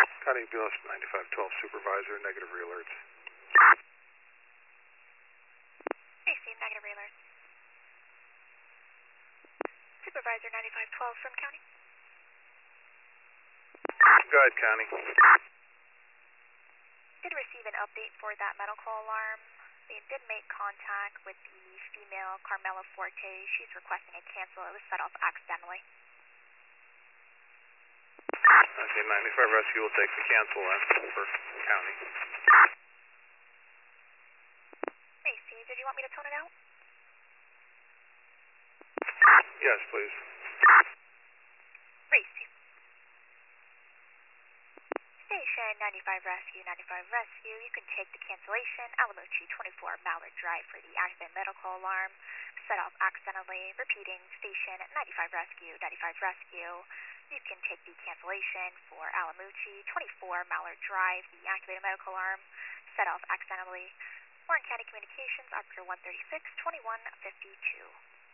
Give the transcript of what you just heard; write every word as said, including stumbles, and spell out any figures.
County Ambulance ninety-five twelve Supervisor, negative re-alerts. Receive negative re-alerts. Supervisor ninety-five twelve from County. Go ahead, County. Did receive an update for that medical alarm. They did make contact with the female Carmela Forte. She's requesting a cancel. It was set off accidentally. Okay, ninety-five Rescue will take the cancel then for County. Receive. Did you want me to tone it out? Yes, please. Receive. Station ninety-five Rescue, ninety-five Rescue. You can take the cancellation. Alamucci twenty-four Mallard Drive for the accident medical alarm. Set off accidentally. Repeating. Station ninety-five Rescue, ninety-five Rescue. You can take the cancellation for Alamucci twenty-four Mallard Drive, the activated medical alarm. Set off accidentally. Warren County Communications, operator one thirty-six twenty-one fifty-two.